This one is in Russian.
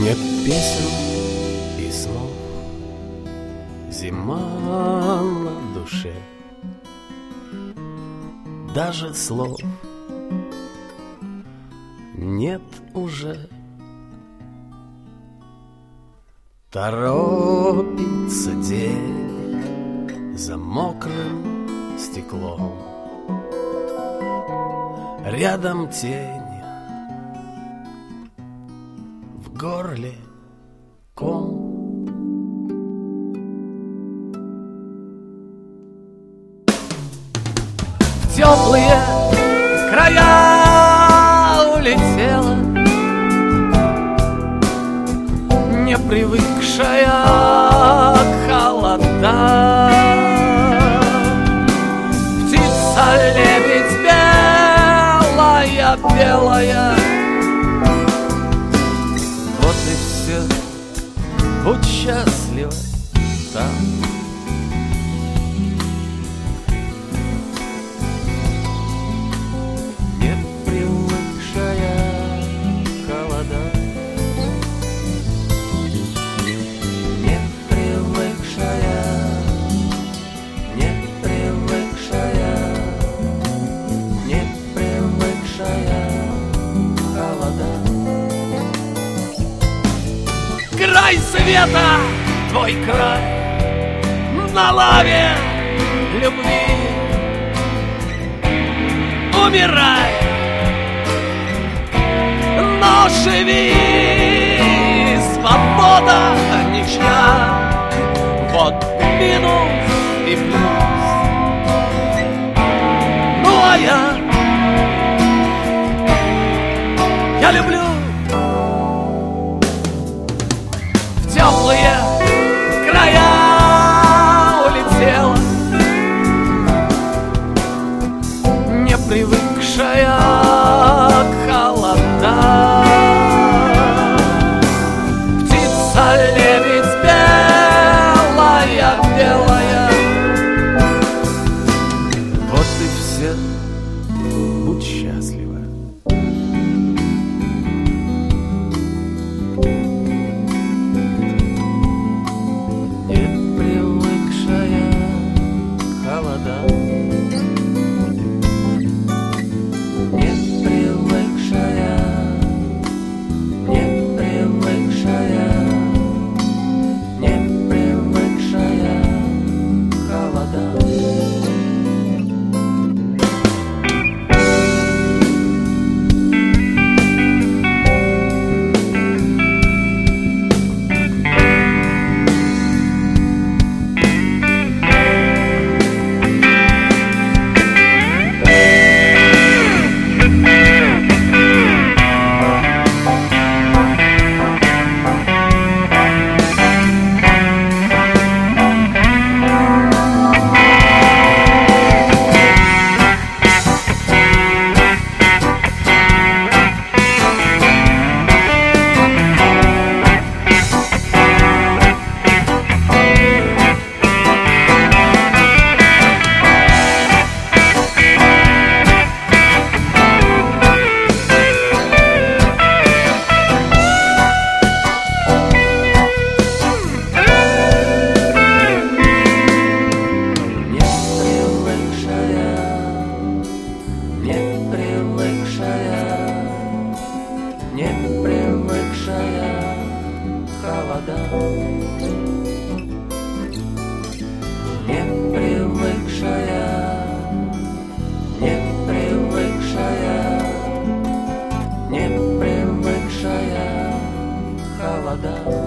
Нет песен и снов, зима на душе, даже слов нет уже. Торопится день за мокрым стеклом, рядом тень, в горле ком. В теплые края улетела непривыкшая к холодам. Птица-лебедь белая, белая. Вот и все, будь счастлива там. Край света, твой край, на лаве любви. Умирай, но живи, свобода, ничья. Вот минус и плюс. Ну а я люблю. Теплые края улетела непривыкшая к холодам. Птица-лебедь белая, белая. Вот и все, будь счастлива. Непривыкшая холода.